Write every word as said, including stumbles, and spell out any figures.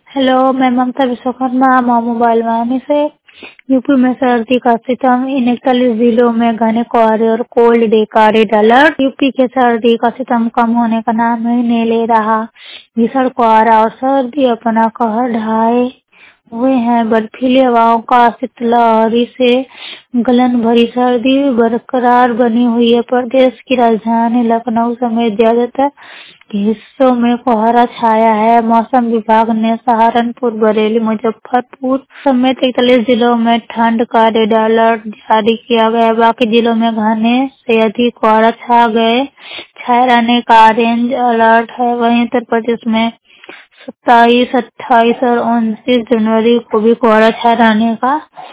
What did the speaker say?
Hello, मैं ममता Vishwakarma Mau mobile वाहिनी से। यूपी में सर्दी का सितम, इन इकतालीस जिलों में घने कोहरे और कोल्ड डे का रेड अलर्ट। यूपी के सर्दी का सितम कम होने का नाम ही नहीं ले रहा। भीषण कोहरा और सर्दी अपना कहर ढाए हुए हैं। बर्फीली हवाओं का शीतलहरी से गलन भरी सर्दी बरकरार बनी हुई है। प्रदेश की राजधानी लखनऊ समेत ज्यादातर हिस्सों में कोहरा छाया है। मौसम विभाग ने सहारनपुर, बरेली, मुजफ्फरपुर समेत इकतालीस जिलों में ठंड का रेड अलर्ट जारी किया गया। बाकी जिलों में घने से अधिक कोहरा छा गए छाए रहने का ऑरेंज अलर्ट है। वहीं उत्तर प्रदेश में सत्ताईस, अट्ठाईस और उनतीस जनवरी को भी कोहरा छाए रहने का